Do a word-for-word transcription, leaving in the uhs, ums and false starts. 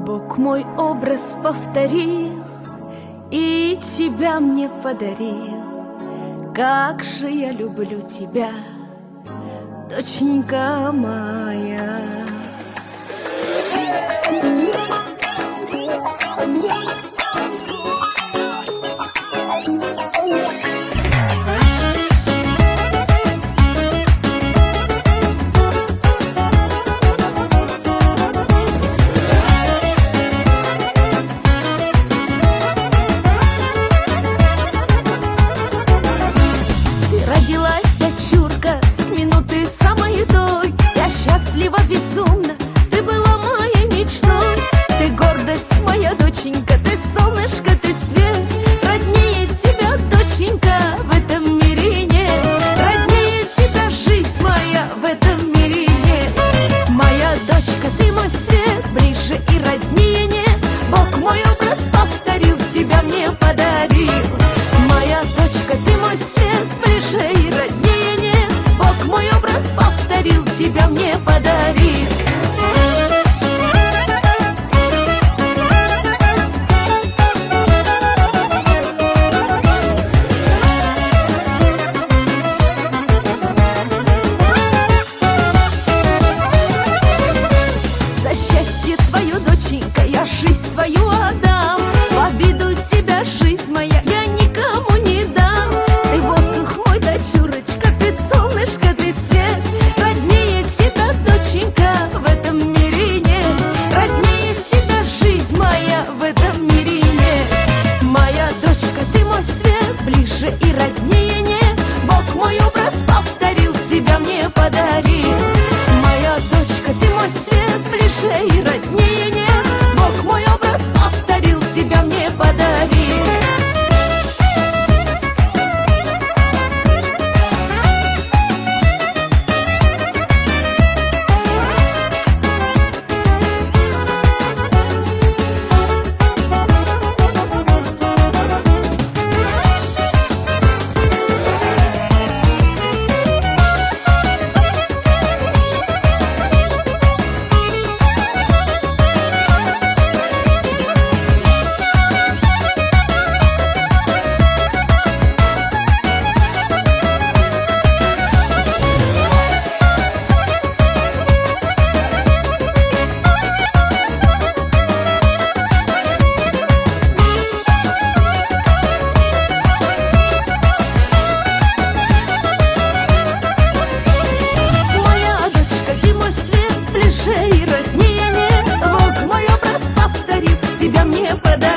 Бог мой образ повторил и тебя мне подарил. Как же я люблю тебя, доченька моя. Безумно, ты была моей мечтой. Ты гордость моя, доченька, ты солнышко, ты свет. Роднее тебя, доченька, в этом мире нет. Роднее тебя, жизнь моя, в этом мире нет. Моя дочка, ты мой свет, ближе и роднее нет. Бог мой образ повторил, тебя мне подарил. Моя дочка, ты мой свет, ближе и роднее нет. Бог мой образ повторил, тебя мне подарил. За счастье твое, доченька, я жизнь свою отдам. В обиду тебя, жизнь моя, я никому не дам. Ты воздух мой, дочурочка, ты солнышко, ты свет. Роднее тебя, доченька, в этом мире нет. Роднее тебя, жизнь моя, в этом мире нет. Моя дочка, ты мой свет, ближе и роднее нет. Бог мой образ повторил, тебя мне подарил. Моя дочка, ты мой свет, ближе и роднее нет. Бог мой образ повторил, тебя мне подарил. И роднее нет. Бог мой образ повторил, тебя мне подарил.